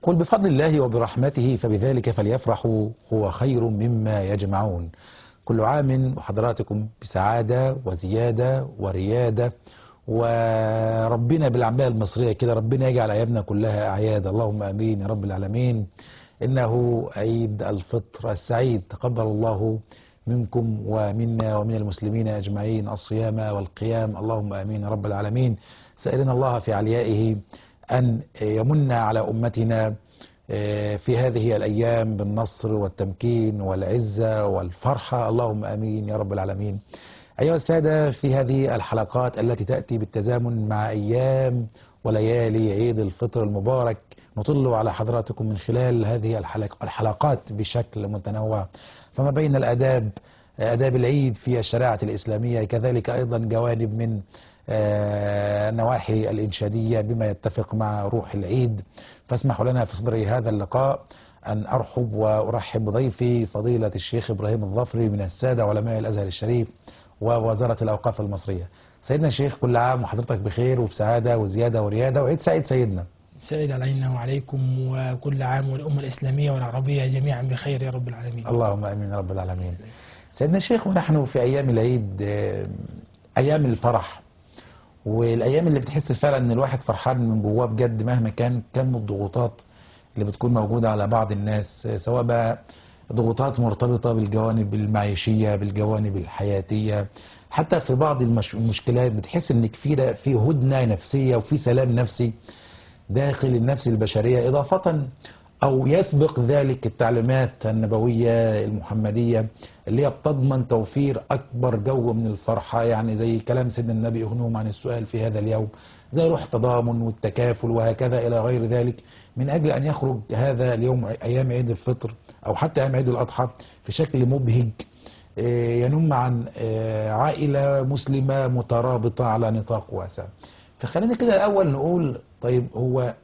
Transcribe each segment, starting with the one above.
قل بفضل الله وبرحمته فبذلك فليفرحوا هو خير مما يجمعون. كل عام وحضراتكم بسعادة وزيادة وريادة، وربنا بالعامية المصرية كده ربنا يجعل أيامنا كلها أعياد، اللهم آمين يا رب العالمين. إنه عيد الفطر السعيد، تقبل الله منكم ومنا ومن المسلمين أجمعين الصيام والقيام، اللهم آمين يا رب العالمين. سألنا الله في عليائه أن يمن على أمتنا في هذه الأيام بالنصر والتمكين والعزة والفرحة، اللهم آمين يا رب العالمين. أيها السادة، في هذه الحلقات التي تأتي بالتزامن مع أيام وليالي عيد الفطر المبارك، نطل على حضراتكم من خلال هذه الحلقات بشكل متنوع، فما بين الآداب، آداب العيد في الشريعة الإسلامية، كذلك أيضا جوانب من النواحي الإنشادية بما يتفق مع روح العيد. فاسمحوا لنا في صدر هذا اللقاء أن أرحب وأرحب بضيفي فضيلة الشيخ إبراهيم الظفري من السادة علماء الأزهر الشريف ووزارة الأوقاف المصرية. سيدنا الشيخ، كل عام وحضرتك بخير وبسعادة وزيادة وريادة، وعيد سعيد سيدنا. سعيد علينا وعليكم، وكل عام والأمة الإسلامية والعربية جميعا بخير يا رب العالمين. اللهم آمين يا رب العالمين. سيدنا الشيخ، ونحن في أيام العيد، أيام الفرح، والأيام اللي بتحس فعلا أن الواحد فرحان من جواه بجد، مهما كان كم الضغوطات اللي بتكون موجودة على بعض الناس، سواء بقى ضغوطات مرتبطة بالجوانب المعيشية، بالجوانب الحياتية، حتى في بعض المشكلات بتحس ان في هدنة نفسية وفي سلام نفسي داخل النفس البشرية، إضافة أو يسبق ذلك التعليمات النبوية المحمدية اللي هي بتضمن توفير أكبر جو من الفرحة، يعني زي كلام سيدنا النبي اغنهم عن السؤال في هذا اليوم، زي روح التضامن والتكافل وهكذا إلى غير ذلك، من أجل أن يخرج هذا اليوم أيام عيد الفطر أو حتى أيام عيد الأضحى في شكل مبهج، ينم عن عائلة مسلمة مترابطة على نطاق واسع. فخلينا كده الأول نقول، طيب هو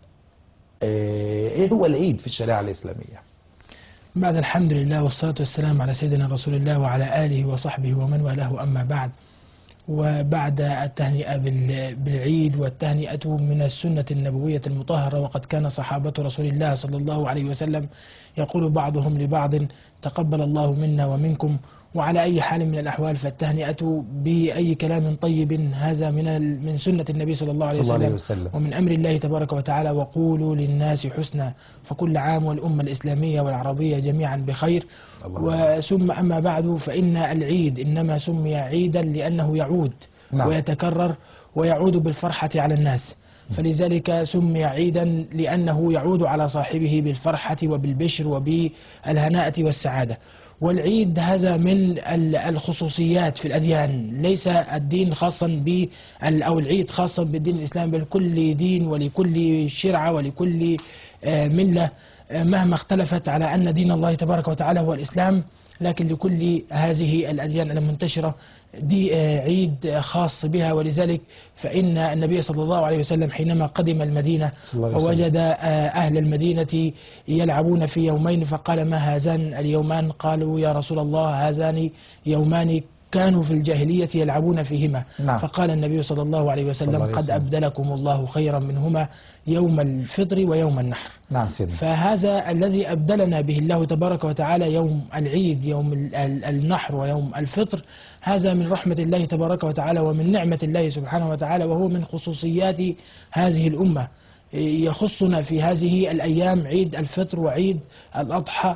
ايه هو العيد في الشريعة الإسلامية؟ بعد الحمد لله والصلاة والسلام على سيدنا رسول الله وعلى آله وصحبه ومن والاه، أما بعد. وبعد التهنئة بالعيد، والتهنئة من السنة النبوية المطهرة، وقد كان صحابة رسول الله صلى الله عليه وسلم يقول بعضهم لبعض تقبل الله منا ومنكم. وعلى أي حال من الأحوال فالتهنئة بأي كلام طيب هذا من سنة النبي صلى الله عليه وسلم ومن أمر الله تبارك وتعالى، وقولوا للناس حسنا. فكل عام والأمة الإسلامية والعربية جميعا بخير. وثم أما بعد، فإن العيد إنما سمي عيدا لأنه يعود ويتكرر ويعود بالفرحة على الناس، فلذلك سمي عيدا لأنه يعود على صاحبه بالفرحة وبالبشر وبالهناءة والسعادة. والعيد هذا من الخصوصيات في الأديان، ليس الدين خاصا أو العيد خاصا بالدين الإسلامي، بل كل دين ولكل شرعة ولكل ملة مهما اختلفت على أن دين الله تبارك وتعالى هو الإسلام، لكن لكل هذه الأديان المنتشرة دي عيد خاص بها. ولذلك فإن النبي صلى الله عليه وسلم حينما قدم المدينة ووجد أهل المدينة يلعبون في يومين، فقال ما هذان اليومان؟ قالوا يا رسول الله هذان يومان كانوا في الجاهلية يلعبون فيهما. فقال النبي صلى الله عليه وسلم قد أبدلكم الله خيرا منهما يوم الفطر ويوم النحر. فهذا الذي أبدلنا به الله تبارك وتعالى، يوم العيد، يوم النحر ويوم الفطر، هذا من رحمة الله تبارك وتعالى ومن نعمة الله سبحانه وتعالى، وهو من خصوصيات هذه الأمة. يخصنا في هذه الأيام عيد الفطر وعيد الأضحى،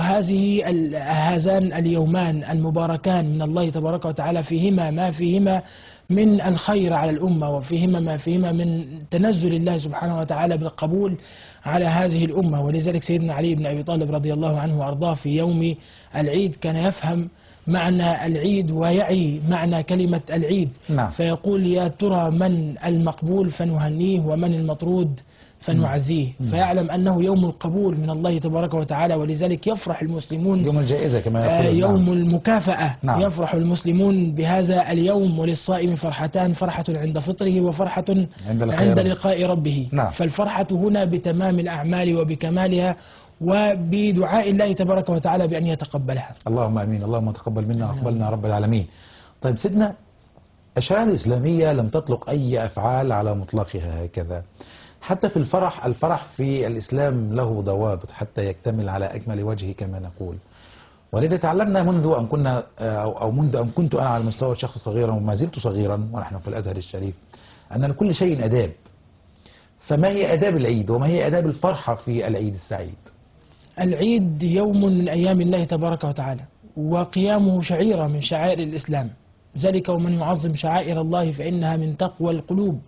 هذان اليومان المباركان من الله تبارك وتعالى فيهما ما فيهما من الخير على الأمة، وفيهما ما فيهما من تنزل الله سبحانه وتعالى بالقبول على هذه الأمة. ولذلك سيدنا علي بن أبي طالب رضي الله عنه وأرضاه في يوم العيد كان يفهم معنى العيد ويعي معنى كلمة العيد، فيقول يا ترى من المقبول فنهنيه ومن المطرود فنعزيه، فيعلم أنه يوم القبول من الله تبارك وتعالى. ولذلك يفرح المسلمون يوم الجائزة كما يقول يوم المكافأة. يفرح المسلمون بهذا اليوم، وللصائم فرحتان، فرحة عند فطره وفرحة عند لقاء ربه. فالفرحة هنا بتمام الأعمال وبكمالها وبدعاء الله تبارك وتعالى بأن يتقبلها. اللهم أمين، اللهم تقبل منا وأقبلنا يا رب العالمين. طيب سيدنا، الشريعة الإسلامية لم تطلق أي أفعال على مطلقها هكذا، حتى في الفرح، الفرح في الإسلام له ضوابط حتى يكتمل على أكمل وجه كما نقول. ولذا تعلمنا منذ أن كنا أو منذ أن كنت أنا على مستوى الشخص صغيرا وما زلت صغيرا ونحن في الأزهر الشريف أن لكل شيء آداب. فما هي آداب العيد وما هي آداب الفرحة في العيد السعيد؟ العيد يوم من أيام الله تبارك وتعالى، وقيامه شعيرة من شعائر الإسلام، ذلك ومن يعظم شعائر الله فإنها من تقوى القلوب.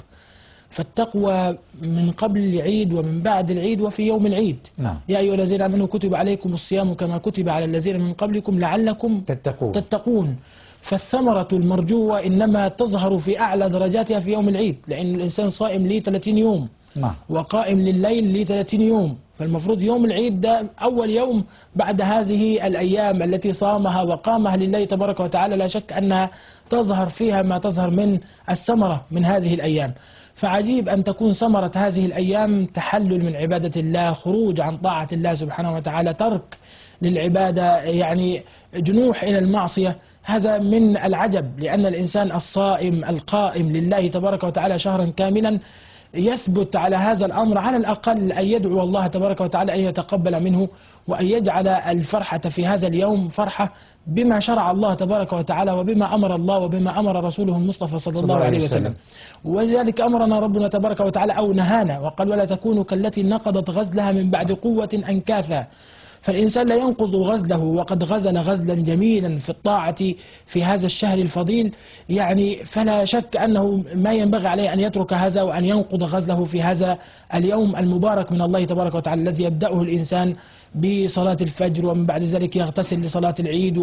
فالتقوى من قبل العيد ومن بعد العيد وفي يوم العيد. نعم. يا أيها الذين آمنوا كتب عليكم الصيام كما كتب على الذين من قبلكم لعلكم تتقون. فالثمرة المرجوة إنما تظهر في أعلى درجاتها في يوم العيد، لأن الإنسان صائم ليه 30 يوم. نعم. وقائم لليل ليه 30 يوم. فالمفروض يوم العيد ده أول يوم بعد هذه الأيام التي صامها وقامها لله تبارك وتعالى، لا شك أنها تظهر فيها ما تظهر من الثمرة من هذه الأيام. فعجيب أن تكون ثمرة هذه الأيام تحلل من عبادة الله، خروج عن طاعة الله سبحانه وتعالى، ترك للعبادة، يعني جنوح إلى المعصية. هذا من العجب، لأن الإنسان الصائم القائم لله تبارك وتعالى شهرا كاملا يثبت على هذا الأمر، على الأقل أن يدعو الله تبارك وتعالى أن يتقبل منه، وأن يجعل الفرحة في هذا اليوم فرحة بما شرع الله تبارك وتعالى وبما أمر الله وبما أمر رسوله المصطفى صلى الله عليه وسلم. ولذلك أمرنا ربنا تبارك وتعالى أو نهانا وقال: ولا تكونوا كالتي نقضت غزلها من بعد قوة أنكاثا. فالإنسان لا ينقض غزله، وقد غزل غزلا جميلا في الطاعة في هذا الشهر الفضيل، يعني فلا شك أنه ما ينبغي عليه أن يترك هذا وأن ينقض غزله في هذا اليوم المبارك من الله تبارك وتعالى، الذي يبدأه الإنسان بصلاة الفجر، ومن بعد ذلك يغتسل لصلاة العيد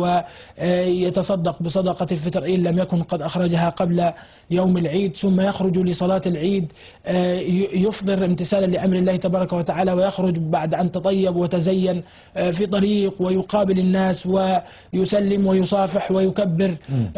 ويتصدق بصدقة الفطر إن لم يكن قد أخرجها قبل يوم العيد، ثم يخرج لصلاة العيد يفطر امتثالا لأمر الله تبارك وتعالى، ويخرج بعد أن تطيب وتزين في طريق ويقابل الناس ويسلم ويصافح ويكبر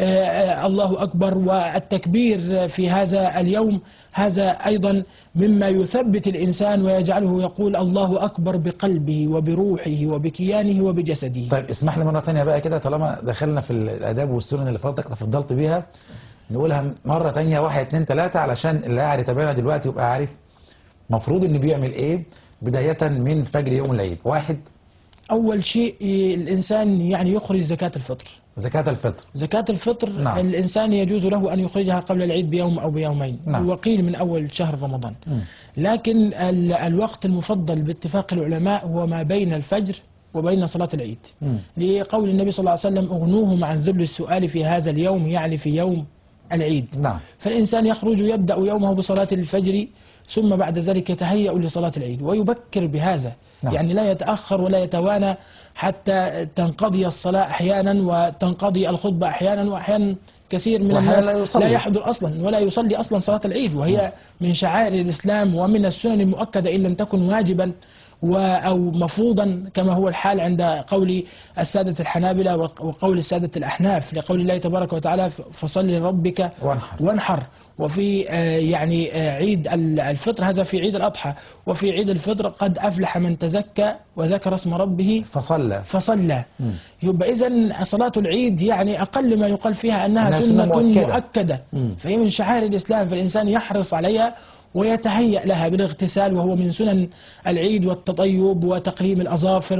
الله أكبر. والتكبير في هذا اليوم هذا أيضا مما يثبت الإنسان ويجعله يقول الله أكبر بقلبه وبروحه وبكيانه وبجسده. طيب اسمح لي مرة ثانية بقى كده، طالما دخلنا في الآداب والسنن اللي فضلتك تفضلت بيها، نقولها مرة ثانية 1 2 3 علشان اللي قاعد يتابعنا دلوقتي يبقى عارف مفروض إنه بيعمل إيه بداية من فجر يوم العيد. 1، أول شيء الإنسان يعني يخرج زكاة الفطر. زكاة الفطر. زكاة الفطر نعم. الإنسان يجوز له أن يخرجها قبل العيد بيوم أو بيومين. نعم. وقيل من أول شهر رمضان. لكن الوقت المفضل باتفاق العلماء هو ما بين الفجر وبين صلاة العيد، لقول النبي صلى الله عليه وسلم: اغنوهم عن ذل السؤال في هذا اليوم، يعني في يوم العيد. نعم. فالإنسان يخرج يبدأ يومه بصلاة الفجر، ثم بعد ذلك يتهيأ لصلاة العيد ويبكر بهذا. نعم. يعني لا يتأخر ولا يتوانى حتى تنقضي الصلاة أحيانا وتنقضي الخطبة أحيانا، وأحيانا كثير من الناس لا يحضر أصلا ولا يصلي أصلا صلاة العيد، وهي من شعائر الإسلام ومن السنن المؤكدة إن لم تكن واجبا أو مفروضا، كما هو الحال عند قول السادة الحنابلة وقول السادة الأحناف، لقول الله تبارك وتعالى: فصل لربك وانحر. وفي يعني عيد الفطر، هذا في عيد الأضحى، وفي عيد الفطر: قد أفلح من تزكى وذكر اسم ربه فصلى. يبقى إذن صلاة العيد يعني أقل ما يقال فيها أنها سنة مؤكدة، فهي من شعائر الإسلام، فالإنسان يحرص عليها ويتهيأ لها بالاغتسال، وهو من سنن العيد، والتطيب وتقليم الأظافر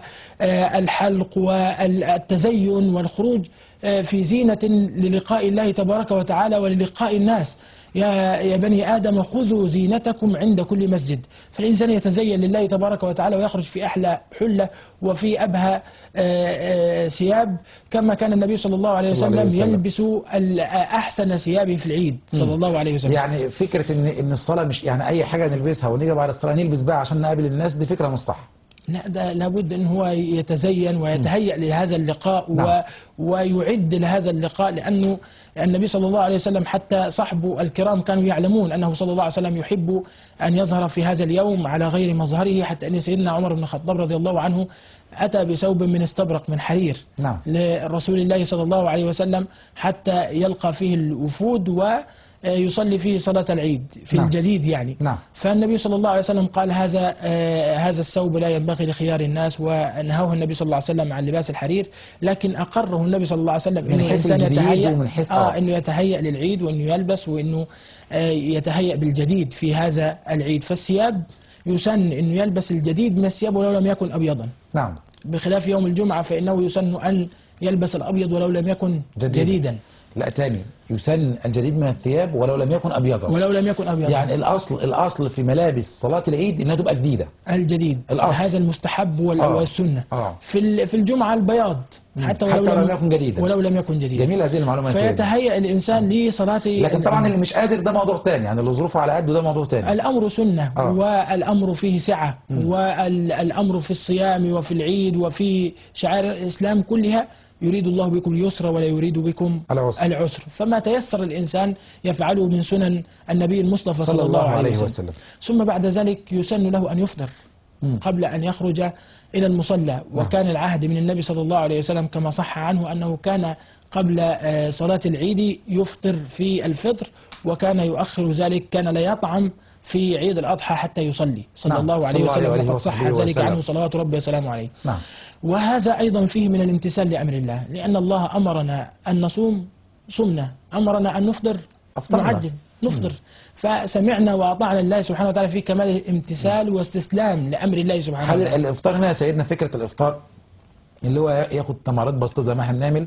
والحلق والتزين والخروج في زينة للقاء الله تبارك وتعالى وللقاء الناس. يا بني آدم خذوا زينتكم عند كل مسجد. فالإنسان يتزين لله تبارك وتعالى ويخرج في أحلى حلة وفي أبهى ثياب، كما كان النبي صلى الله عليه وسلم يلبس أحسن ثيابه في العيد صلى الله عليه وسلم. يعني فكرة إن الصلاة مش يعني أي حاجة نلبسها ونيجي بعد الصلاة نلبس بقى عشان نقابل الناس، دي فكرة مش صح. لا، ده لابد ان هو يتزين ويتهيأ لهذا اللقاء. نعم. ويعد لهذا اللقاء، لأنه النبي صلى الله عليه وسلم حتى صحبه الكرام كانوا يعلمون أنه صلى الله عليه وسلم يحب أن يظهر في هذا اليوم على غير مظهره، حتى أن سيدنا عمر بن الخطاب رضي الله عنه أتى بثوب من استبرق من حرير. نعم. لرسول الله صلى الله عليه وسلم حتى يلقى فيه الوفود يصلي فيه صلاة العيد في نعم. الجديد يعني. نعم. فالنبي صلى الله عليه وسلم قال هذا الثوب لا ينبغي لخيار الناس، ونهاه النبي صلى الله عليه وسلم عن لباس الحرير، لكن أقره النبي صلى الله عليه وسلم من إنه حيث الإنسان الجديد يتهيأ ومن حيث إنه يتهيأ للعيد، وإنه يلبس، وإنه يتهيأ بالجديد في هذا العيد. فالثياب يسن إنه يلبس الجديد من الثياب ولو لم يكن أبيضا، نعم. بخلاف يوم الجمعة فإنه يسن أن يلبس الأبيض ولو لم يكن جديدا. لا، تاني، يسن الجديد من الثياب ولو لم يكن أبيضا. ولو لم يكن أبيضا. يعني الأصل في ملابس صلاة العيد إنها تبقى جديدة. الجديد الأصل. هذا المستحب والسنة. في الجمعة البياض حتى ولو لم يكن جديدا. ولو لم يكن جديدا. جميل هذه المعلومة يا سيدنا. فيتهيأ الإنسان لصلاة. لكن طبعا اللي مش قادر ده موضوع تاني، يعني اللي ظروفه على قده ده موضوع تاني. الأمر سنة والأمر فيه سعة، والأمر في الصيام وفي العيد وفي شعائر الإسلام كلها يريد الله بكم اليسر ولا يريد بكم العسر. فما تيسر الإنسان يفعله من سنن النبي المصطفى صلى الله عليه وسلم. ثم بعد ذلك يسن له أن يفطر قبل أن يخرج إلى المصلى. وكان العهد من النبي صلى الله عليه وسلم كما صح عنه أنه كان قبل صلاة العيد يفطر في الفطر، وكان يؤخر ذلك، كان لا يطعم في عيد الأضحى حتى يصلي صلى الله عليه وسلم، وقد صح ذلك عنه صلوات ربي وسلامه عليه. وهذا أيضا فيه من الامتثال لأمر الله، لأن الله أمرنا أن نصوم صمنا، أمرنا أن نفطر نعجل نفطر. فسمعنا وأطعنا الله سبحانه وتعالى في كمال الامتثال واستسلام لأمر الله سبحانه وتعالى. هل الإفطار هنا يا سيدنا فكرة الإفطار اللي هو ياخد تمرات بسيطة زي ما احنا بنعمل،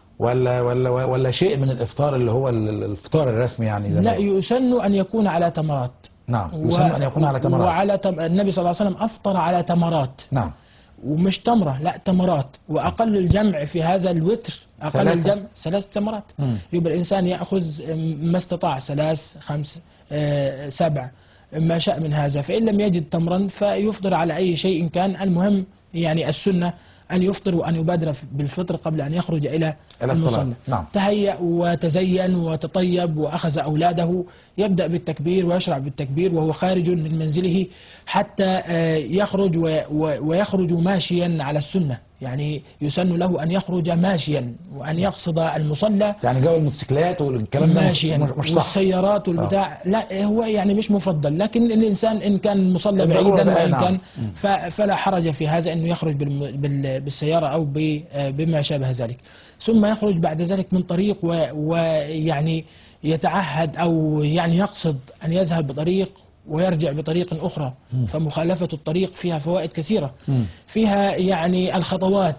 ولا شيء من الإفطار اللي هو الإفطار الرسمي يعني؟ لا، يسن أن يكون على تمرات. نعم، يسن أن يكون على تمرات. النبي صلى الله عليه وسلم أفطر على تمرات. نعم. ومش تمرة، لا تمرات. وأقل الجمع في هذا الوتر، أقل الجمع 3 تمرات. يبقى الإنسان يأخذ ما استطاع، 3 5 7 ما شاء من هذا. فإن لم يجد تمرا فيفطر على أي شيء كان. المهم يعني السنة أن يفطر وأن يبادر بالفطر قبل أن يخرج إلى المصلى. نعم. تهيأ وتزين وتطيب وأخذ أولاده، يبدأ بالتكبير ويشرع بالتكبير وهو خارج من منزله حتى يخرج، ويخرج ماشيا على السنة. يعني يسن له أن يخرج ماشيا وأن يقصد المصلى. يعني جو الموتوسيكلات والكلام ده ماشيا مش صح. والسيارات والبتاع لا، هو يعني مش مفضل. لكن الإنسان إن كان المصلى بعيدا وإن كان فلا حرج في هذا أنه يخرج بالسيارة أو بما شابه ذلك. ثم يخرج بعد ذلك من طريق ويعني يتعهد أو يعني يقصد أن يذهب بطريق ويرجع بطريق أخرى. فمخالفة الطريق فيها فوائد كثيرة. فيها يعني الخطوات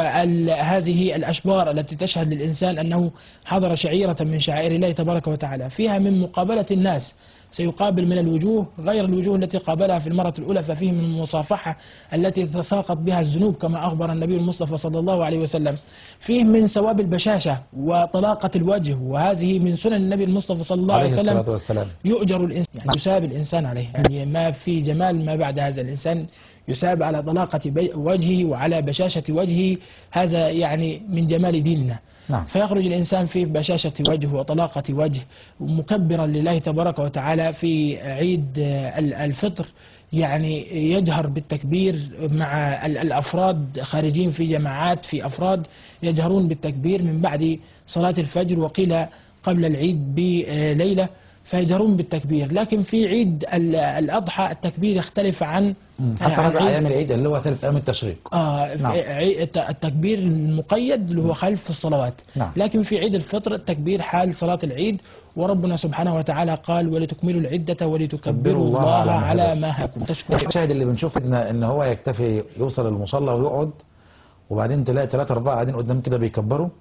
وهذه الأشبار التي تشهد للإنسان أنه حضر شعيرة من شعائر الله تبارك وتعالى. فيها من مقابلة الناس، سيقابل من الوجوه غير الوجوه التي قابلها في المرة الأولى. ففيه من المصافحة التي تتساقط بها الذنوب كما أخبر النبي المصطفى صلى الله عليه وسلم. فيه من ثواب البشاشة وطلاقة الوجه، وهذه من سنن النبي المصطفى صلى الله عليه وسلم. يؤجر الإنسان، يعني يساب الإنسان عليه. يعني ما في جمال ما بعد هذا، الإنسان يساب على طلاقة وجهه وعلى بشاشة وجهه. هذا يعني من جمال ديننا. نعم. فيخرج الإنسان في بشاشة وجه وطلاقة وجه مكبرا لله تبارك وتعالى في عيد الفطر. يعني يجهر بالتكبير مع الأفراد، خارجين في جماعات، في أفراد يجهرون بالتكبير من بعد صلاة الفجر، وقيل قبل العيد بليلة فيجهرون بالتكبير. لكن في عيد الأضحى التكبير يختلف عن حتى ربع أيام العيد اللي هو 3 أيام التشريق. نعم. التكبير المقيد اللي هو خلف الصلوات. نعم. لكن في عيد الفطر التكبير حال صلاة العيد. وربنا سبحانه وتعالى قال ولتكملوا العدة ولتكبروا الله على ما هداكم. الشاهد اللي بنشوف إن هو يكتفي يوصل المصلى ويقعد، وبعدين تلاقي 3 4 قاعدين قدام كده بيكبروا،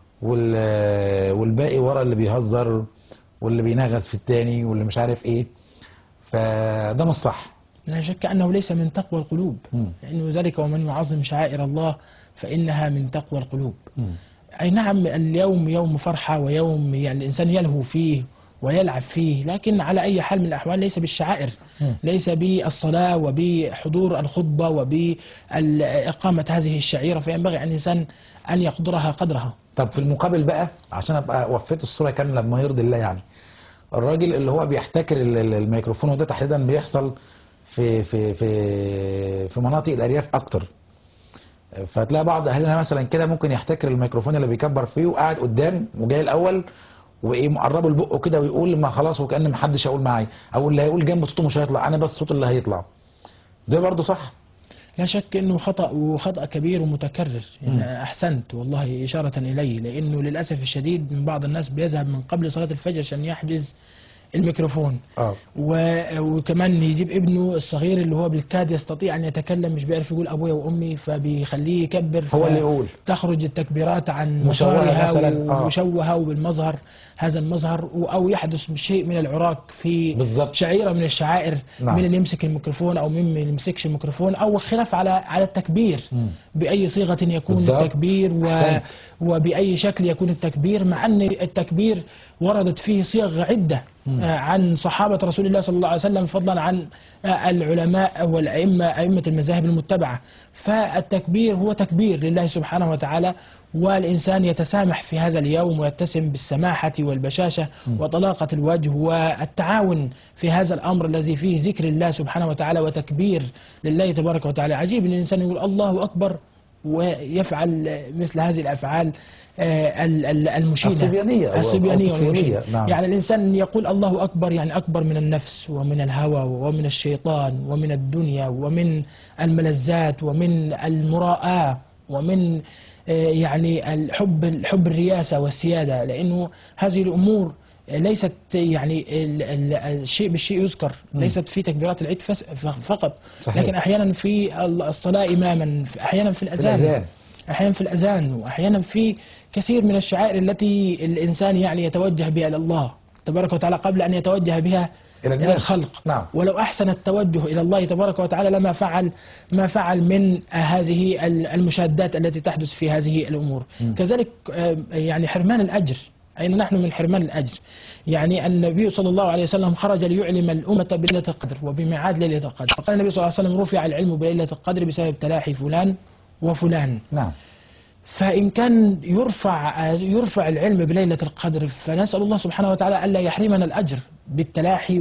والباقي ورا اللي بيهزر واللي بينغز في التاني واللي مش عارف ايه. فده مش صح. لا شك أنه ليس من تقوى القلوب، لأنه ذلك ومن يعظم شعائر الله فإنها من تقوى القلوب. أي نعم، اليوم يوم فرحة ويوم يعني الإنسان يلهو فيه ويلعب فيه، لكن على أي حال من الأحوال ليس بالشعائر، ليس بالصلاة وبحضور الخطبة وبإقامة هذه الشعيرة. فينبغي أن الإنسان أن يقدرها قدرها. طب في المقابل بقى، عشان أبقى وفيت الصورة كاملة بما يرضي الله، يعني الراجل اللي هو بيحتكر الميكروفون، وده تحديدا بيحصل في مناطق الأرياف أكتر. فتلاقي بعض أهلنا مثلا كده ممكن يحتكر الميكروفون اللي بيكبر فيه وقاعد قدام وجاي الأول، وايه مقربه لبقه كده ويقول ما خلاص وكأن ما حدش هيقول معايا، او اللي هيقول جنب صوته مش هيطلع، انا بس الصوت اللي هيطلع. ده برضه صح؟ لا شك انه خطأ، وخطأ كبير ومتكرر. مم. يعني احسنت والله اشارة اليه، لانه للاسف الشديد من بعض الناس بيذهب من قبل صلاة الفجر عشان يحجز الميكروفون، اه وكمان يجيب ابنه الصغير اللي هو بالكاد يستطيع ان يتكلم، مش بيعرف يقول ابويا وامي، فبيخليه يكبر، هو اللي يقول تخرج التكبيرات عن مشوهة مسارها مثلا. ومشوهة وبالمظهر هذا المظهر، أو يحدث شيء من العراك في بالظبط. شعيرة من الشعائر، نعم. من اللي يمسك الميكروفون أو من اللي يمسكش الميكروفون، أو خلاف على التكبير مم. بأي صيغة يكون بالضبط. التكبير أحسنت. وبأي شكل يكون التكبير، مع أن التكبير وردت فيه صيغ عدة عن صحابة رسول الله صلى الله عليه وسلم، فضلا عن العلماء والأئمة، أئمة المذاهب المتبعة. فالتكبير هو تكبير لله سبحانه وتعالى، والإنسان يتسامح في هذا اليوم ويتسم بالسماحة والبشاشة وطلاقة الوجه والتعاون في هذا الأمر الذي فيه ذكر الله سبحانه وتعالى وتكبير لله تبارك وتعالى. عجيب أن الإنسان يقول الله أكبر ويفعل مثل هذه الأفعال المشيدة الصبيانية الصبيانية والطفولية. والمشيدة. نعم. يعني الإنسان يقول الله أكبر، يعني أكبر من النفس ومن الهوى ومن الشيطان ومن الدنيا ومن الملذات ومن المراءة ومن يعني الحب الرياسة والسيادة، لأنه هذه الأمور ليست يعني الشيء بالشيء يذكر، ليست في تكبيرات العيد فقط، صحيح. لكن أحيانا في الصلاة إماما، أحيانا في الأذان، أحيانا في الأذان، وأحيانا في كثير من الشعائر التي الإنسان يعني يتوجه بها إلى الله تبارك وتعالى قبل أن يتوجه بها إلى الخلق. نعم. ولو أحسن التوجه إلى الله تبارك وتعالى لما فعل ما فعل من هذه المشادات التي تحدث في هذه الأمور. كذلك يعني حرمان الأجر، أين نحن من حرمان الأجر؟ يعني النبي صلى الله عليه وسلم خرج ليعلم الأمة بليلة القدر وبميعاد ليلة القدر، فقال النبي صلى الله عليه وسلم رفع العلم بليلة القدر بسبب تلاحي فلان وفلان. نعم. فإن كان يرفع العلم بليلة القدر، فنسأل الله سبحانه وتعالى ألا يحرمنا الأجر بالتلاحي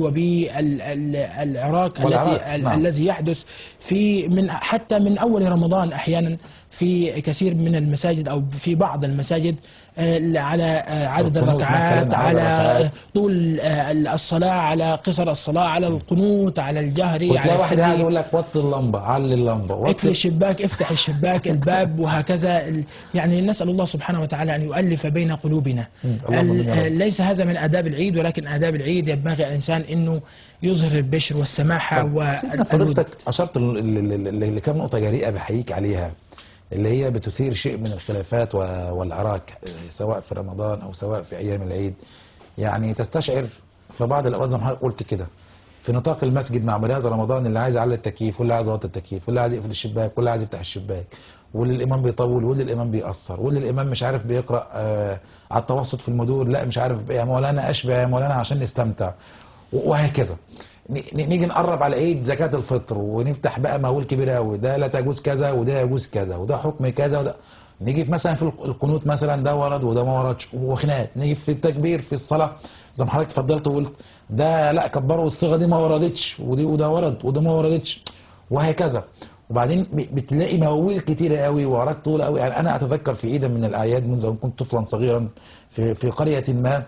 وبالعراك الذي يحدث حتى من أول رمضان أحيانا في كثير من المساجد أو في بعض المساجد، على عدد الركعات، على طول الصلاة، على قصر الصلاة، على القنوت، على الجهر، وتلاقي واحد قاعد يقول لك وطي اللمبة، علي اللمبة، اقفل الشباك، افتح الشباك، الباب، وهكذا. يعني نسأل الله سبحانه وتعالى أن يؤلف بين قلوبنا. ليس هذا من آداب العيد، ولكن آداب العيد ينبغي الإنسان أنه يظهر البشر والسماحة والود. فضلتك أشرت لكم نقطة جريئة بحييك عليها، اللي هي بتثير شيء من الخلافات والعراك، سواء في رمضان أو سواء في أيام العيد. يعني تستشعر في بعض الأوقات زي ما حضرتك قلت كده، في نطاق المسجد مع مرياض رمضان، اللي عايز يعلي التكييف، واللي عايز يوطي التكييف، واللي عايز يقفل الشباك، واللي عايز يفتح الشباك، واللي الإمام بيطول، واللي الإمام بيقصر، واللي الإمام مش عارف بيقرأ على التوسط في المدور، لا مش عارف يا مولانا أشبع يا مولانا عشان نستمتع، وهكذا. نيجي نقرب على عيد زكاة الفطر ونفتح بقى مواويل كبيرة قوي، ده لا تجوز كذا وده يجوز كذا وده حكم كذا وده. نيجي مثلا في القنوت مثلا ده ورد وده ما وردش وخناقات. نيجي في التكبير في الصلاة زي ما حضرتك اتفضلت وقلت ده لا كبروا الصيغة دي ما وردتش، ودي وده ورد وده ما وردتش، وهكذا. وبعدين بتلاقي مواويل كتيرة قوي وعراك طويلة قوي. يعني أنا أتذكر في عيد من الأعياد منذ أن كنت طفلا صغيرا في قرية ما،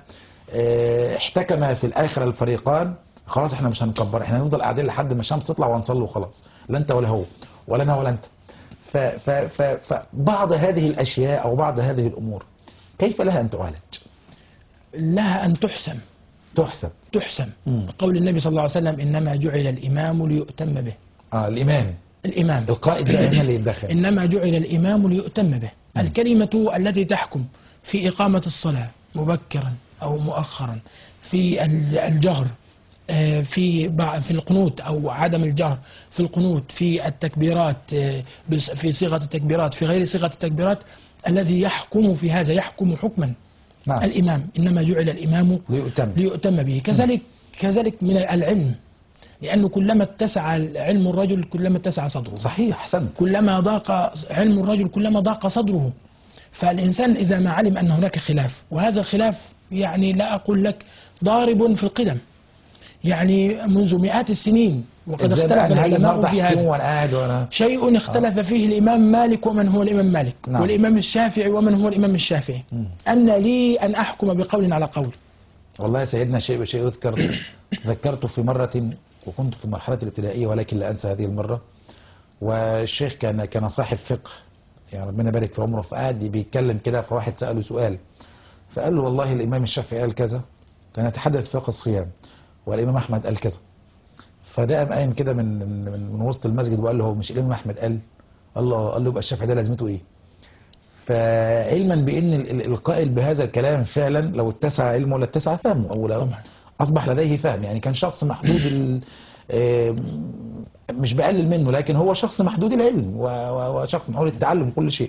احتكم في الآخرة الفريقان، خلاص احنا مش هنكبر، احنا هنفضل قاعدين لحد ما الشمس تطلع وهنصلي وخلاص، لا انت ولا هو ولا انا ولا انت. فبعض هذه الاشياء او بعض هذه الامور كيف لها ان تعالج؟ لها ان تحسم. قول النبي صلى الله عليه وسلم انما جعل الامام ليؤتم به. الامام القائد دائما اللي يتدخل. انما جعل الامام ليؤتم به. الكلمة التي تحكم في اقامة الصلاة مبكرا او مؤخرا، في الجهر، في القنوت أو عدم الجهر في القنوت، في التكبيرات، في صيغة التكبيرات، في غير صيغة التكبيرات، الذي يحكم في هذا يحكم حكما. نعم. الإمام إنما جعل الإمام ليؤتم به. كذلك من العلم، لأنه كلما اتسع علم الرجل كلما اتسع صدره. صحيح، أحسنت. كلما ضاق علم الرجل كلما ضاق صدره. فالإنسان إذا ما علم أن هناك خلاف، وهذا الخلاف يعني لا أقول لك ضارب في القدم، يعني منذ مئات السنين وقد ازاي اختلف بقى انا هاجي العلماء النهارده في احسبه هذا. وانا قاعد وانا شيء اختلف فيه الإمام مالك ومن هو الإمام مالك، نعم. والإمام الشافعي ومن هو الإمام الشافعي. أن لي أن أحكم بقول على قول. والله يا سيدنا شيء بشيء يذكر. ذكرته في مرة وكنت في المرحلة الابتدائية ولكن لا أنسى هذه المرة. والشيخ كان صاحب فقه، يعني ربنا يبارك في عمره، فقعد بيتكلم كده، فواحد سأله سؤال فقال له والله الإمام الشافعي قال كذا، كان يتحدث في فقه الصيام، والإمام أحمد قال كذا. فده قام كده من وسط المسجد وقال له هو مش الإمام أحمد قال؟ الله قال له يبقى الشافعي ده لازمته إيه؟ فعلما بأن القائل بهذا الكلام فعلا لو اتسع علمه لاتسع فهمه، أو لو طبعا. أصبح لديه فهم، يعني كان شخص محدود مش بقلل منه، لكن هو شخص محدود العلم وشخص محدود التعلم كل شيء.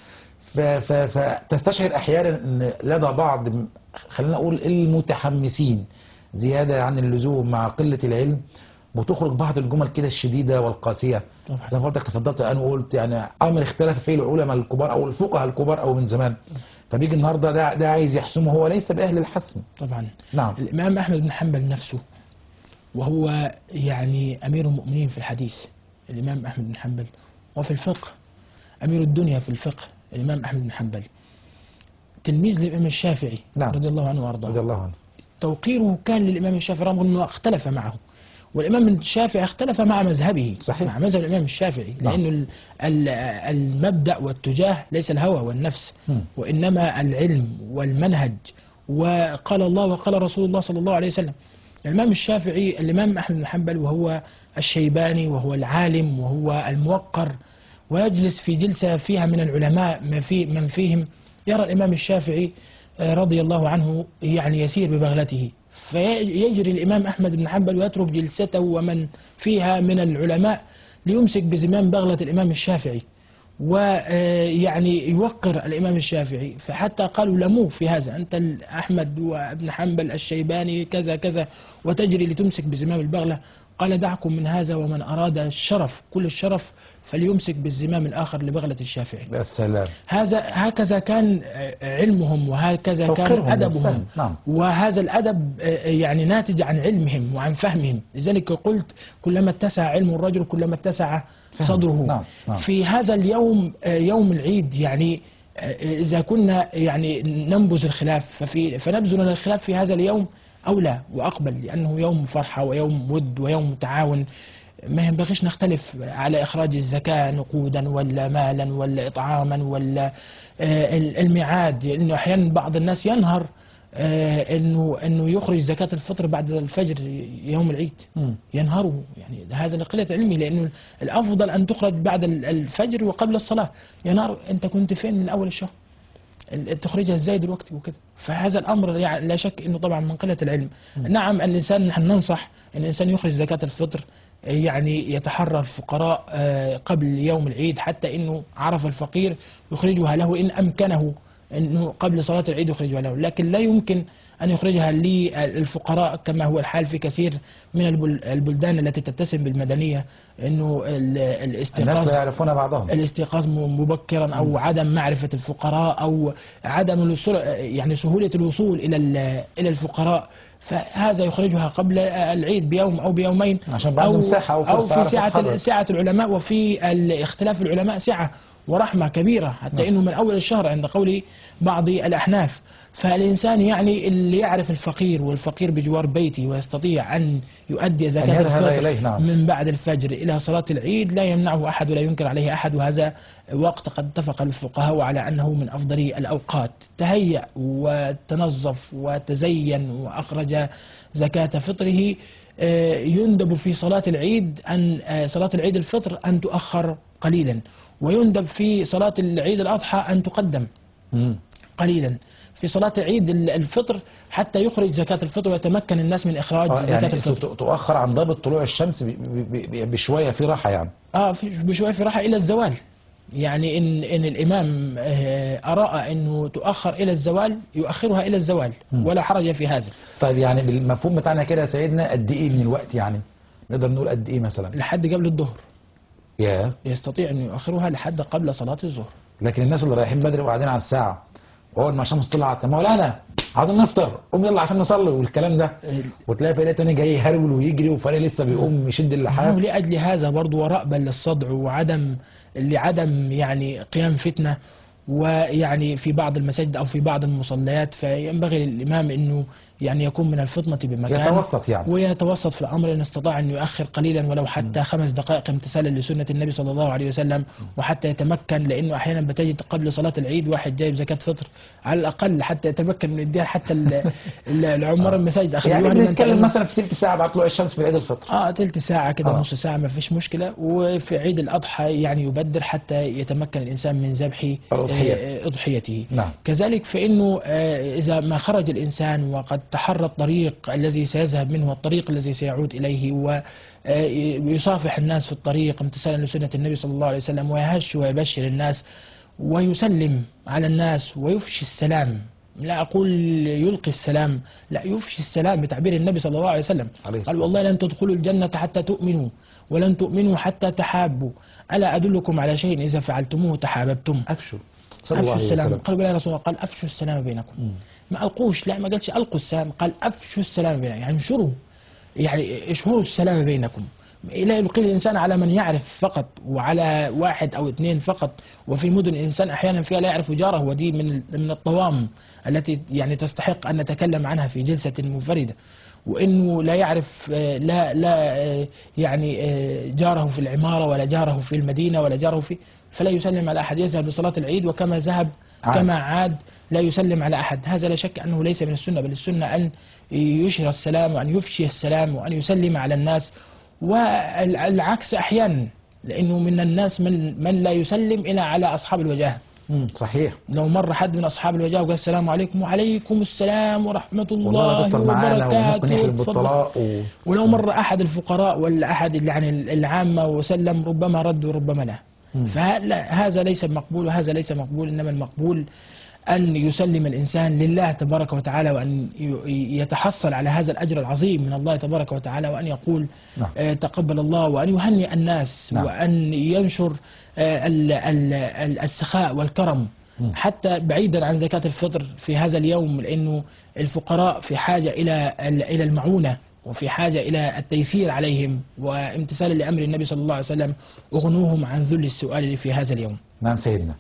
فتستشعر أحيانا أن لدى بعض، خلينا نقول المتحمسين زيادة عن اللزوم مع قلة العلم، بتخرج بعض الجمل كده الشديدة والقاسية. طبعا. زي ما حضرتك تفضلت أنا وقلت يعني أمر اختلف فيه العلماء الكبار أو الفقهاء الكبار أو من زمان، فبيجي النهارده ده عايز يحسمه، هو ليس بأهل الحسم. طبعا. نعم. الإمام أحمد بن حنبل نفسه، وهو يعني أمير المؤمنين في الحديث، الإمام أحمد بن حنبل، وفي الفقه أمير الدنيا في الفقه الإمام أحمد بن حنبل، تلميذ للإمام الشافعي نعم. رضي الله عنه وأرضاه. رضي الله عنه. توقيره كان للإمام الشافعي رغم أنه اختلف معه، والإمام الشافعي اختلف مع مذهبه، صحيح. مع مذهب الإمام الشافعي، نعم. لأنه المبدأ والتجاه ليس الهوى والنفس، وإنما العلم والمنهج، وقال الله وقال رسول الله صلى الله عليه وسلم. الإمام الشافعي الإمام أحمد بن حنبل وهو الشيباني وهو العالم وهو الموقر، ويجلس في جلسة فيها من العلماء من فيهم يرى الإمام الشافعي رضي الله عنه يعني يسير ببغلته، فيجري الإمام أحمد بن حنبل ويترك جلسته ومن فيها من العلماء ليمسك بزمام بغلة الإمام الشافعي، ويعني يوقر الإمام الشافعي، فحتى قالوا لموه في هذا، أنت أحمد وابن حنبل الشيباني كذا كذا وتجري لتمسك بزمام البغلة. قال دعكم من هذا، ومن أراد الشرف كل الشرف فليمسك بالزمام الآخر لبغلة الشافعي. يا سلام. هكذا كان علمهم، وهكذا كان توقيرهم أدبهم. والفهم. نعم. وهذا الأدب يعني ناتج عن علمهم وعن فهمهم، لذلك قلت كلما اتسع علم الرجل كلما اتسع صدره. نعم. نعم. في هذا اليوم يوم العيد، يعني إذا كنا يعني ننبذ الخلاف فنبذل الخلاف في هذا اليوم أولى وأقبل، لأنه يوم فرحة ويوم ود ويوم تعاون. ما ينبغيش نختلف على إخراج الزكاة نقودا ولا مالا ولا إطعاما ولا الميعاد، لأنه أحيانا بعض الناس ينهر انه يخرج زكاة الفطر بعد الفجر يوم العيد، ينهروا، يعني هذا لقلة علمي، لانه الافضل ان تخرج بعد الفجر وقبل الصلاة. ينهر انت كنت فين من اول الشهر، تخرجها ازاي دلوقتي وكده. فهذا الامر يعني لا شك انه طبعا من قلة العلم. نعم الانسان، نحن ننصح ان الانسان يخرج زكاة الفطر، يعني يتحرى الفقراء قبل يوم العيد، حتى انه عرف الفقير يخرجها له ان امكنه انه قبل صلاة العيد يخرجها له، لكن لا يمكن ان يخرجها للفقراء كما هو الحال في كثير من البلدان التي تتسم بالمدنية، انه الاستيقاظ، الناس لا يعرفون بعضهم، الاستيقاظ مبكرا او عدم معرفة الفقراء او عدم يعني سهولة الوصول الى الفقراء، فهذا يخرجها قبل العيد بيوم او بيومين، عشان بعد مساحة او في سعة العلماء، وفي اختلاف العلماء سعة ورحمة كبيرة، حتى انه من اول الشهر عند قول بعض الاحناف. فالانسان يعني اللي يعرف الفقير والفقير بجوار بيته ويستطيع ان يؤدي زكاة الفطر نعم. من بعد الفجر الى صلاة العيد لا يمنعه احد ولا ينكر عليه احد، وهذا وقت قد اتفق الفقهاء على انه من افضل الاوقات. تهيأ وتنظف وتزين واخرج زكاة فطره، يندب في صلاة العيد صلاة العيد الفطر ان تؤخر قليلا، ويندب في صلاة العيد الأضحى أن تقدم قليلا في صلاة عيد الفطر حتى يخرج زكاة الفطر ويتمكن الناس من إخراج زكاة يعني الفطر. تؤخر عن ضابط طلوع الشمس بشوية في راحة، يعني بشوية في راحة إلى الزوال، يعني إن الإمام أرى أنه تؤخر إلى الزوال يؤخرها إلى الزوال ولا حرج في هذا. طيب يعني بالمفهوم بتاعنا كده يا سيدنا قد إيه من الوقت، يعني نقدر نقول قد إيه مثلا؟ لحد قبل الظهر. yeah. يستطيع أن يؤخرها لحد قبل صلاة الظهر. لكن الناس اللي رايحين بدري وقاعدين على الساعة وأول ما الشمس طلعت مولانا عايزين نفطر، قوم يلا عشان نصلي والكلام ده، وتلاقي فريق تاني جاي يهرول ويجري، وفريق لسه بيقوم يشد اللحاف. هو لأجل هذا برضو ورأبا للصدع لعدم يعني قيام فتنة، ويعني في بعض المساجد أو في بعض المصليات، فينبغي للإمام أنه يعني يكون من الفطنة بمكان، يتوسط يعني. ويتوسط في الأمر، إن استطاع أن يؤخر قليلا ولو حتى 5 دقائق امتثالا لسنة النبي صلى الله عليه وسلم، وحتى يتمكن، لأنه أحيانا بتجد قبل صلاة العيد واحد جايب زكاة فطر على الأقل حتى يتمكن من يديها حتى العمار المساجد يعني أخذوها بنتكلم مثلا في تلت ساعة بعد طلوع الشمس في عيد الفطر. تلت ساعة كده، نص ساعة، ما فيش مشكلة. وفي عيد الأضحى يعني يبدر حتى يتمكن الإنسان من ذبح أضحيته. نعم. كذلك فإنه إذا ما خرج الإنسان وقد تحرى الطريق الذي سيذهب منه والطريق الذي سيعود إليه، ويصافح الناس في الطريق امتثالا لسنة النبي صلى الله عليه وسلم، ويهش ويبشر الناس ويسلم على الناس ويفشي السلام. لا أقول يلقي السلام، لا، يفشي السلام بتعبير النبي صلى الله عليه وسلم. قال والله لن تدخلوا الجنة حتى تؤمنوا، ولن تؤمنوا حتى تحابوا، ألا أدلكم على شيء إذا فعلتموه تحاببتم؟ أفشوا السلام. قالوا بلى يا رسول الله، قال أفشوا السلام بينكم. ما ألقوش، لا، ما قالش ألقوا السلام، قال أفشوا السلام بينكم، يعني انشروا، يعني اشهروا السلام بينكم. لا يلقي الإنسان على من يعرف فقط، وعلى 1 أو 2 فقط. وفي مدن الإنسان أحيانا فيها لا يعرف جاره، ودي من الطوام التي يعني تستحق أن نتكلم عنها في جلسة منفردة. وإنه لا يعرف لا يعني جاره في العمارة، ولا جاره في المدينة، ولا جاره فلا يسلم على أحد، يذهب لصلاة العيد وكما ذهب كما عاد، لا يسلم على أحد. هذا لا شك أنه ليس من السنة، بل السنة أن يشهر السلام، وأن يفشي السلام، وأن يسلم على الناس. والعكس أحيانا، لأنه من الناس من لا يسلم إلا على أصحاب الوجاهة. صحيح. لو مر حد من أصحاب الوجاهة وقال السلام عليكم، وعليكم السلام ورحمة الله وبركاته، ولو مر أحد الفقراء ولا أحد يعني العامة وسلم، ربما رد وربما لا. فهذا ليس مقبول، وهذا ليس مقبول. إنما المقبول أن يسلم الإنسان لله تبارك وتعالى، وأن يتحصل على هذا الأجر العظيم من الله تبارك وتعالى، وأن يقول تقبل الله، وأن يهنئ الناس، وأن ينشر السخاء والكرم، حتى بعيدا عن زكاة الفطر في هذا اليوم، لأنه الفقراء في حاجة إلى المعونة، وفي حاجة إلى التيسير عليهم، وامتثالا لأمر النبي صلى الله عليه وسلم، أغنوهم عن ذل السؤال في هذا اليوم. نعم سيدنا.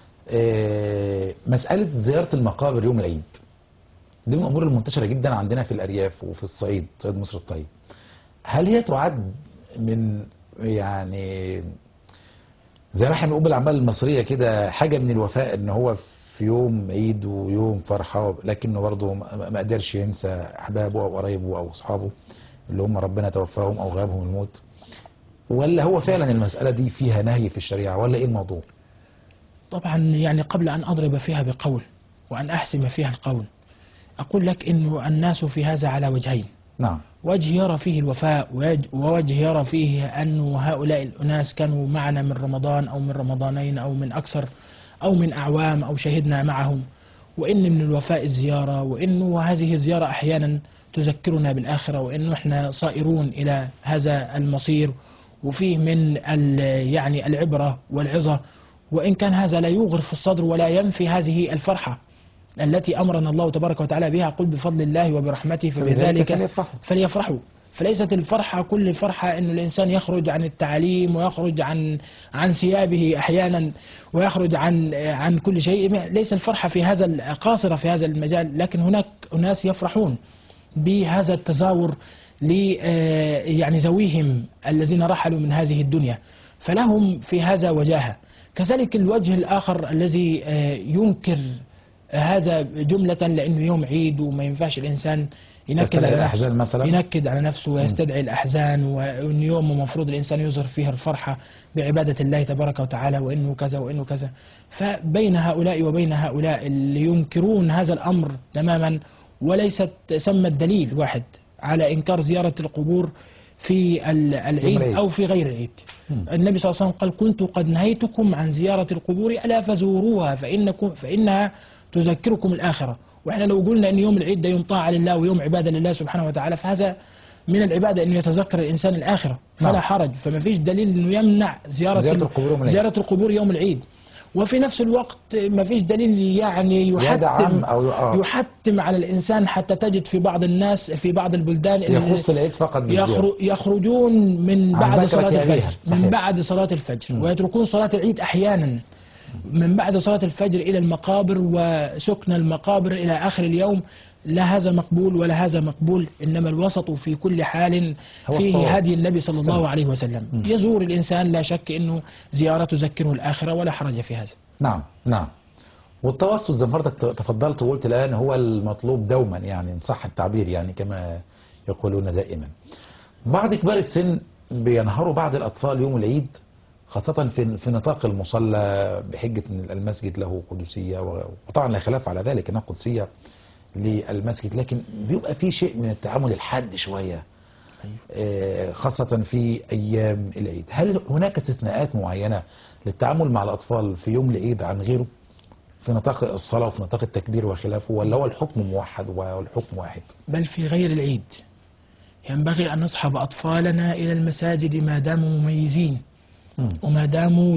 مسألة زيارة المقابر يوم العيد دي من الأمور المنتشرة جدا عندنا في الأرياف وفي الصعيد، صعيد مصر الطيب. هل هي تعد من يعني زي ما احنا بنقول بالأعمال المصرية كده حاجة من الوفاء، ان هو في يوم عيد ويوم فرحة لكنه برضه ما قدرش ينسى أحبابه أو قرايبه أو أصحابه اللي هم ربنا توفاهم أو غابهم الموت؟ ولا هو فعلا المسألة دي فيها نهي في الشريعة، ولا إيه الموضوع؟ طبعا يعني قبل أن أضرب فيها بقول وأن أحسم فيها القول، أقول لك إنه الناس في هذا على وجهين. نعم. وجه يرى فيه الوفاء، ووجه يرى فيه أن هؤلاء الأناس كانوا معنا من رمضان أو من رمضانين أو من أكثر أو من أعوام أو شهدنا معهم، وإن من الوفاء الزيارة، وإنه هذه الزيارة أحيانا تذكرنا بالآخرة، وإنه إحنا صائرون إلى هذا المصير، وفيه من يعني العبرة والعظة. وإن كان هذا لا يغر في الصدر ولا ينفي هذه الفرحة التي أمرنا الله تبارك وتعالى بها، قل بفضل الله وبرحمته فبذلك فليفرحوا. فليست الفرحة كل الفرحة أن الإنسان يخرج عن التعليم ويخرج عن ثيابه أحيانا ويخرج عن كل شيء. ليس الفرحة في هذا قاصرة في هذا المجال، لكن هناك أناس يفرحون بهذا التزاور يعني ذويهم الذين رحلوا من هذه الدنيا، فلهم في هذا وجاهة. كذلك الوجه الآخر الذي ينكر هذا جملة، لأنه يوم عيد وما ينفعش الإنسان ينكد على نفسه ويستدعي الأحزان، وأن يوم المفروض الإنسان يظهر فيه الفرحة بعبادة الله تبارك وتعالى، وإنه كذا وإنه كذا. فبين هؤلاء وبين هؤلاء اللي ينكرون هذا الأمر تماما، وليست سمى الدليل واحد على إنكار زيارة القبور في العيد أو في غير العيد. النبي صلى الله عليه وسلم قال كنت قد نهيتكم عن زيارة القبور ألا فزوروها فإنها تذكركم الآخرة. وإحنا لو قلنا أن يوم العيد ده يوم طاعة لله ويوم عبادة لله سبحانه وتعالى، فهذا من العبادة أنه يتذكر الإنسان الآخرة، فلا حرج. فما فيش دليل أنه يمنع زيارة القبور يوم العيد. وفي نفس الوقت ما فيش دليل يعني يدعم أو يحتم على الإنسان، حتى تجد في بعض الناس في بعض البلدان يخص العيد فقط بالزيارة يخرجون من عن بعد بكرة صلاة أبيها. الفجر، صحيح. من بعد صلاة الفجر، ويتركون صلاة العيد أحيانا من بعد صلاة الفجر إلى المقابر وسكن المقابر إلى آخر اليوم. لا هذا مقبول ولا هذا مقبول، إنما الوسط في كل حال هو فيه الصواب. هدي النبي صلى الله عليه وسلم. يزور الإنسان لا شك أنه زيارة تذكره الآخرة ولا حرج في هذا. نعم نعم. والتوسط زي ما حضرتك تفضلت وقلت الآن هو المطلوب دوما، يعني إن صح التعبير، يعني كما يقولون دائما. بعض كبار السن بينهروا بعض الأطفال يوم العيد، خاصة في نطاق المصلى، بحجة أن المسجد له قدسية، وطبعا لا خلاف على ذلك أنها قدسية للمسجد، لكن بيبقى في شيء من التعامل الحاد شوية خاصة في أيام العيد. هل هناك استثناءات معينة للتعامل مع الأطفال في يوم العيد عن غيره في نطاق الصلاة وفي نطاق التكبير وخلافه، ولا هو الحكم موحد والحكم واحد؟ بل في غير العيد ينبغي أن نصحب أطفالنا إلى المساجد ما داموا مميزين وما داموا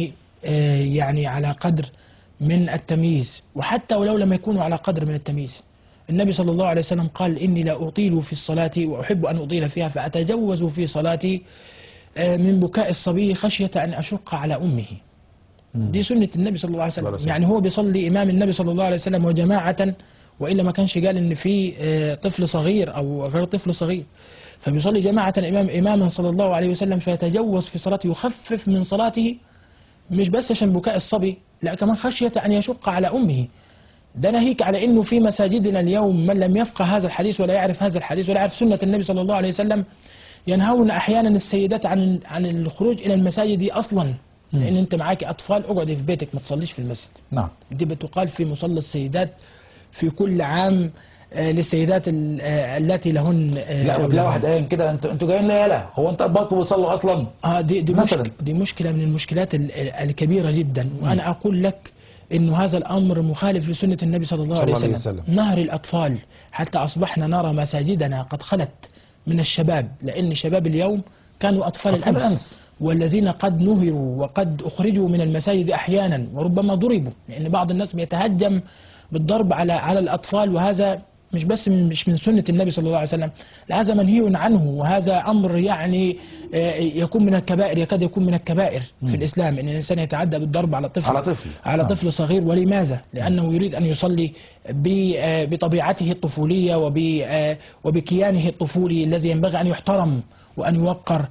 يعني على قدر من التمييز، وحتى ولو لم يكونوا على قدر من التمييز. النبي صلى الله عليه وسلم قال: إني لا أطيل في الصلاة وأحب أن أطيل فيها فأتجوز في صلاتي من بكاء الصبي خشية أن أشق على أمه. دي سنة النبي صلى الله عليه وسلم. يعني هو بيصلي إمام النبي صلى الله عليه وسلم وجماعة، وإلا ما كانش قال إن في طفل صغير أو غير طفل صغير، فبيصلي جماعة إماما صلى الله عليه وسلم، فيتجوز في صلاته، يخفف من صلاته، مش بس عشان بكاء الصبي، لا كمان خشية أن يشق على أمه. ده ناهيك على أنه في مساجدنا اليوم من لم يفقه هذا الحديث ولا يعرف هذا الحديث ولا يعرف سنة النبي صلى الله عليه وسلم، ينهون أحيانا السيدات عن الخروج إلى المساجد دي أصلا، لأن أنت معاك أطفال، اقعدي في بيتك ما تصليش في المسجد. نعم. دي بتقال في مصلى السيدات في كل عام للسيدات التي لهن لا واحد قايم كده: انتوا جايين ليه؟ يالا هو انت اباكم بتصلوا اصلا؟ دي مشكلة من المشكلات الكبيرة جدا. وأنا أقول لك إنه هذا الأمر مخالف لسنة النبي صلى الله عليه وسلم. نهر الأطفال، حتى أصبحنا نرى مساجدنا قد خلت من الشباب، لأن شباب اليوم كانوا أطفال الأمس، والذين قد نهروا وقد أخرجوا من المساجد أحيانا وربما ضربوا، لأن بعض الناس بيتهجم بالضرب على الأطفال، وهذا مش من سنة النبي صلى الله عليه وسلم، هذا منهي عنه، وهذا أمر يعني يكون من الكبائر، يكاد يكون من الكبائر في الإسلام، إن الإنسان يتعدى بالضرب على طفل صغير. ولماذا؟ لأنه يريد أن يصلي بطبيعته الطفولية وبكيانه الطفولي الذي ينبغي أن يحترم وأن يوقر.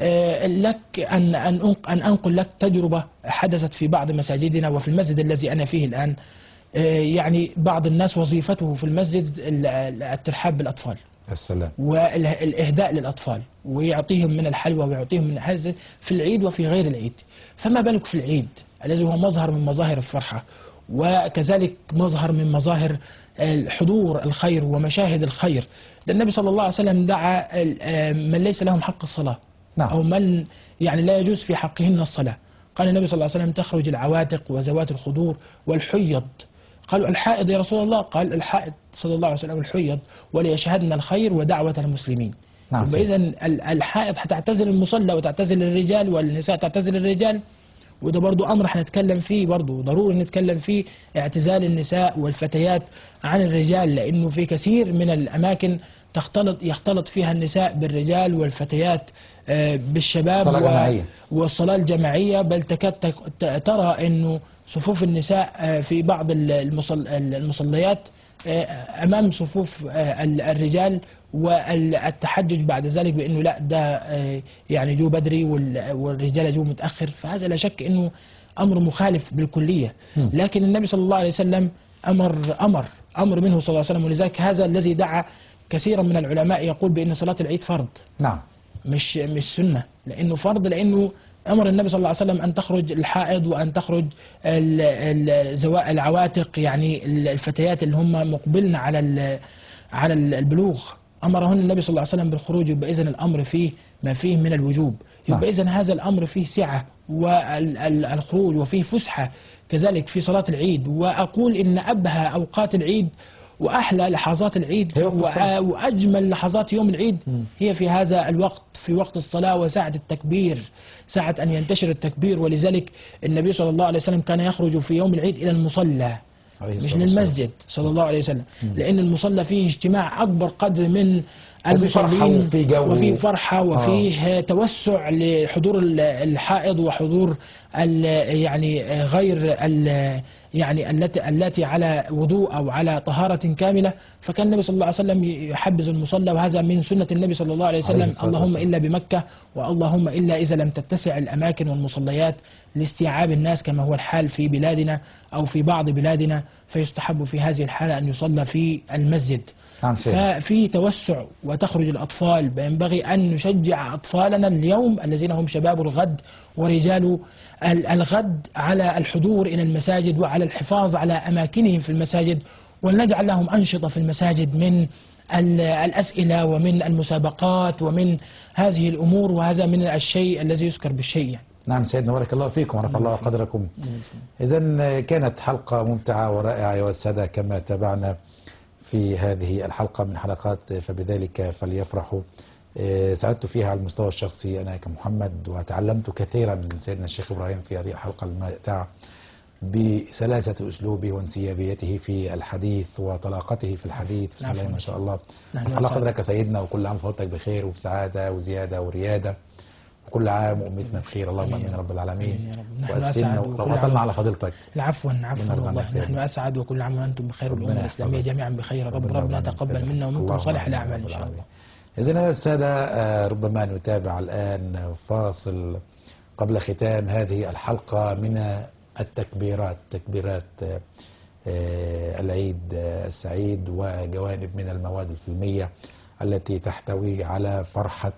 لك أن أنقل لك تجربة حدثت في بعض مساجدنا وفي المسجد الذي أنا فيه الآن. يعني بعض الناس وظيفته في المسجد الترحاب بالأطفال، السلام، والإهداء للأطفال، ويعطيهم من الحلوى ويعطيهم من الحزة في العيد وفي غير العيد. فما بالك في العيد الذي هو مظهر من مظاهر الفرحة، وكذلك مظهر من مظاهر حضور الخير ومشاهد الخير. ده النبي صلى الله عليه وسلم دعا من ليس لهم حق الصلاة، أو من يعني لا يجوز في حقهن الصلاة. قال النبي صلى الله عليه وسلم: تخرج العواتق وذوات الخدور والحيض. قالوا: الحائض يا رسول الله؟ قال: الحائض صلى الله عليه وسلم الحيض وليشهدن الخير ودعوة المسلمين. إذن الحائض هتعتزل المصلى وتعتزل الرجال، والنساء تعتزل الرجال. وده برضو أمر هنتكلم فيه، برضو ضروري نتكلم فيه، اعتزال النساء والفتيات عن الرجال، لأنه في كثير من الأماكن يختلط فيها النساء بالرجال والفتيات بالشباب والصلاة الجماعية. بل تكاد ترى أنه صفوف النساء في بعض المصليات أمام صفوف الرجال، والتحجج بعد ذلك بأنه لا ده يعني جو بدري والرجال جو متأخر. فهذا لا شك أنه أمر مخالف بالكلية. لكن النبي صلى الله عليه وسلم أمر منه صلى الله عليه وسلم، ولذلك هذا الذي دعا كثيرا من العلماء يقول بأن صلاة العيد فرض، نعم، مش سنة. لأنه فرض، لأنه أمر النبي صلى الله عليه وسلم أن تخرج الحائض وأن تخرج العواتق، يعني الفتيات اللي هم مقبلن على البلوغ، أمرهن النبي صلى الله عليه وسلم بالخروج. يبقى إذن الأمر فيه ما فيه من الوجوب، يبقى إذن هذا الأمر فيه سعة والخروج، وفيه فسحة كذلك في صلاة العيد. وأقول إن أبهى أوقات العيد وأحلى لحظات العيد هي وقت الصلاة. وأجمل لحظات يوم العيد مم. هي في هذا الوقت، في وقت الصلاة وساعة التكبير، ساعة أن ينتشر التكبير. ولذلك النبي صلى الله عليه وسلم كان يخرج في يوم العيد إلى المصلى عليه مش الصلاة والسلام. للمسجد صلى الله عليه وسلم، لأن المصلى فيه اجتماع أكبر قدر من وفي فرحة المصلين، وفي جو. وفي فرحة وفيه توسع لحضور الحائض وحضور يعني غير يعني التي على وضوء أو على طهارة كاملة. فكان النبي صلى الله عليه وسلم يحبذ المصلى، وهذا من سنة النبي صلى الله عليه عليه وسلم. الصلاة اللهم والسلام. إلا بمكة، واللهم إلا إذا لم تتسع الأماكن والمصليات لاستيعاب الناس كما هو الحال في بلادنا أو في بعض بلادنا، فيستحب في هذه الحالة أن يصلى في المسجد. نعم سيدنا. ففي توسع وتخرج الأطفال، ينبغي أن نشجع أطفالنا اليوم الذين هم شباب الغد ورجال الغد على الحضور إلى المساجد وعلى الحفاظ على أماكنهم في المساجد، ولنجعل لهم أنشطة في المساجد من الأسئلة ومن المسابقات ومن هذه الأمور، وهذا من الشيء الذي يذكر بالشيء يعني. نعم سيدنا، بارك الله فيكم ورفع الله قدركم. إذن كانت حلقة ممتعة ورائعة أيها السادة، كما تابعنا في هذه الحلقة من حلقات فبذلك فليفرحوا. سعدت فيها على المستوى الشخصي أنا كمحمد، وتعلمت كثيرا من سيدنا الشيخ إبراهيم في هذه الحلقة الممتعة بسلاسة أسلوبه وانسيابيته في الحديث وطلاقته في الحديث. بسم الله ما شاء الله. الله قدرك سيدنا، وكل عام وحضرتك بخير وبسعادة وزيادة وريادة، وكل عام وأمتنا بخير، اللهم امين رب العالمين. واسئلنا وأطلنا على فضيلتك. عفوا والله، نحن أسعد وكل عام وأنتم بخير، والأمة الإسلامية جميعا بخير. ربنا تقبل منا ومنكم صالح الأعمال إن شاء الله. إذن يا السادة، ربما نتابع الآن فاصل قبل ختام هذه الحلقة من التكبيرات، تكبيرات العيد السعيد، وجوانب من المواد الفيلمية التي تحتوي على فرحة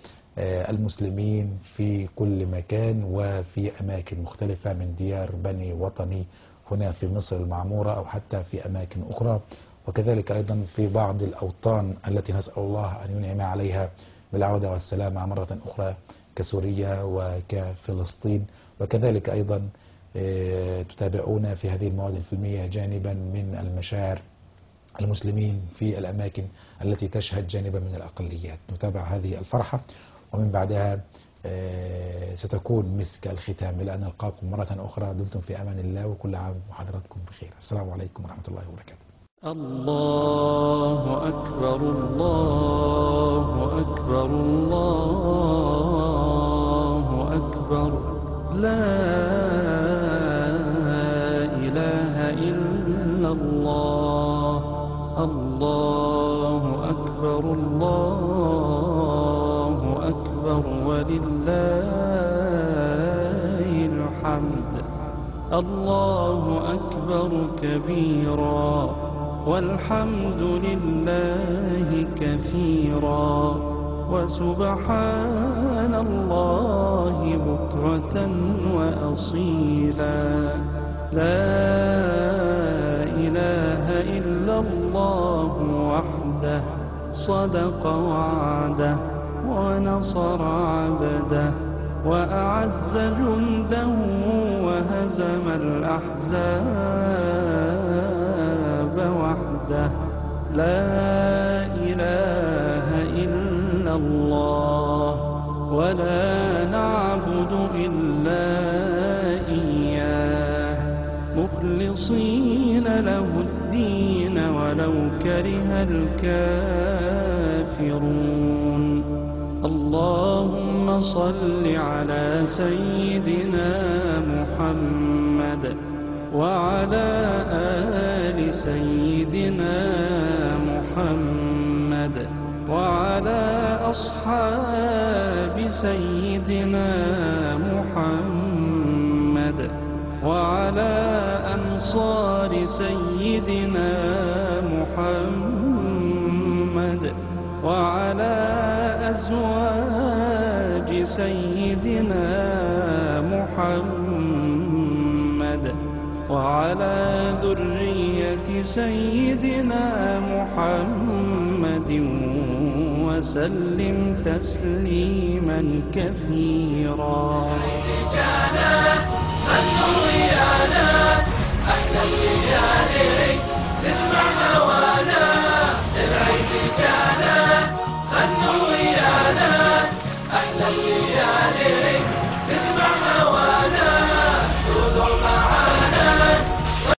المسلمين في كل مكان وفي أماكن مختلفة من ديار بني وطني هنا في مصر المعمورة أو حتى في أماكن أخرى، وكذلك أيضا في بعض الأوطان التي نسأل الله أن ينعم عليها بالعودة والسلامة مرة أخرى كسوريا وكفلسطين. وكذلك أيضا تتابعون في هذه المواد الفيلمية جانبا من المشاعر المسلمين في الأماكن التي تشهد جانبا من الأقليات. نتابع هذه الفرحة، ومن بعدها ستكون مسك الختام. إلى أن نلقاكم مرة أخرى، دمتم في أمان الله، وكل عام وحضراتكم بخير. السلام عليكم ورحمة الله وبركاته. الله أكبر الله أكبر الله أكبر، لا إله إلا الله. الله أكبر الله أكبر ولله الحمد. الله أكبر كبيرا والحمد لله كثيرا، وسبحان الله بكرة وأصيلا. لا إله إلا الله وحده، صدق وعده ونصر عبده وأعز جنده وهزم الأحزاب وحده. لا إله إلا الله ولا نعبد إلا إياه، مخلصين له الدين ولو كره الكافرون. اللهم صل على سيدنا محمد وعلى آل سيدنا محمد وعلى أصحاب سيدنا محمد وعلى أنصار سيدنا محمد وعلى أزواج سيدنا محمد وعلى ذرية سيدنا محمد وسلم تسليما كثيرا. رجالا صلوا على أحلى الرجال